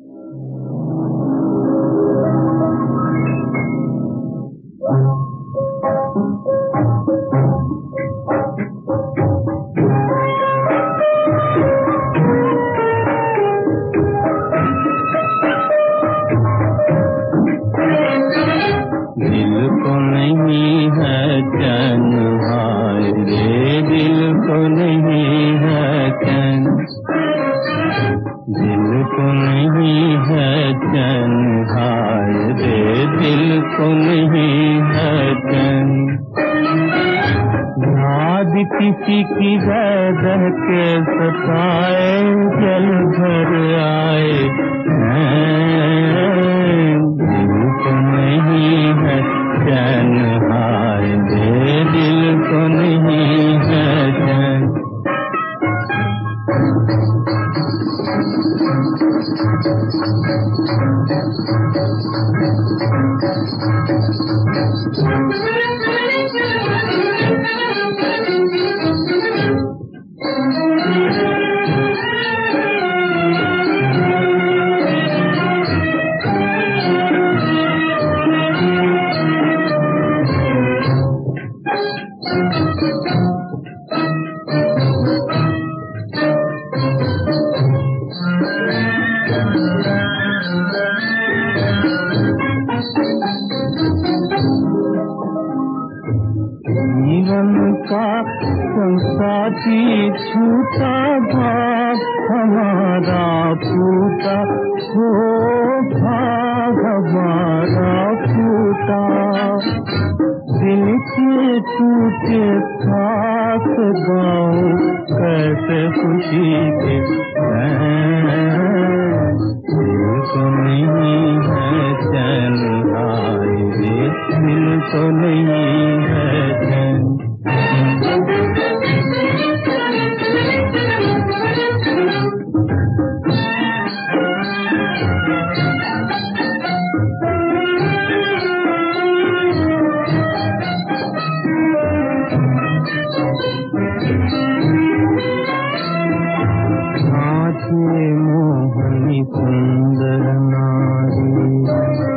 किसी की वजह के सताए जल भर आए दिल को नहीं है चैन हाय दे दिल को नहीं है चैन। जीवन का संसारी छूटा भाग हमारा फूटा हो भाग हमारा फूटा दिल के टूटे साथ गाओ कैसे खुशी के दिल को नहीं है चैन आए दिल को नहीं है चैन। मोहनी सुंदर नारी